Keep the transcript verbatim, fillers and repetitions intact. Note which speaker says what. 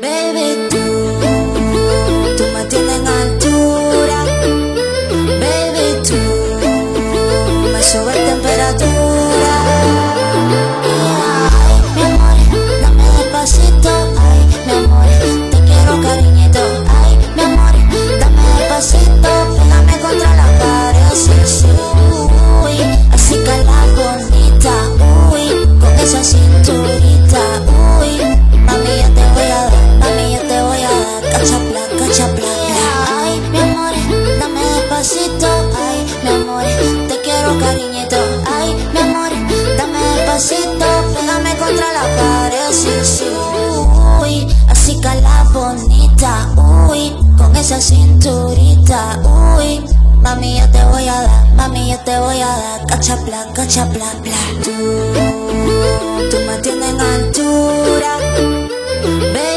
Speaker 1: Baby, tú, tú me tienes en altura. Baby, tú, me sube temperatura. Ay, mi amor, dame despacito. Ay, mi amor, te quiero cariñito. Ay, mi amor, dame despacito. Pégame contra la pared, sí, sí. Uy, así que la bonita. Uy, con esa cinturita. Uy, mami, yo te voy a dar. Mami, yo te voy a dar. Cachapla, cachapla. Ay, mi amor, dame despacito. Ay, mi amor, te quiero cariñito. Ay, mi amor, dame despacito. Pégame contra la pared, sí, sí. Uy, así que la bonita. Uy, con esa cinturita. Uy, mami, yo te voy a dar. Mami, yo te voy a dar. Cachapla, cachapla, bla. Tú, tú me tienes en altura. Baby,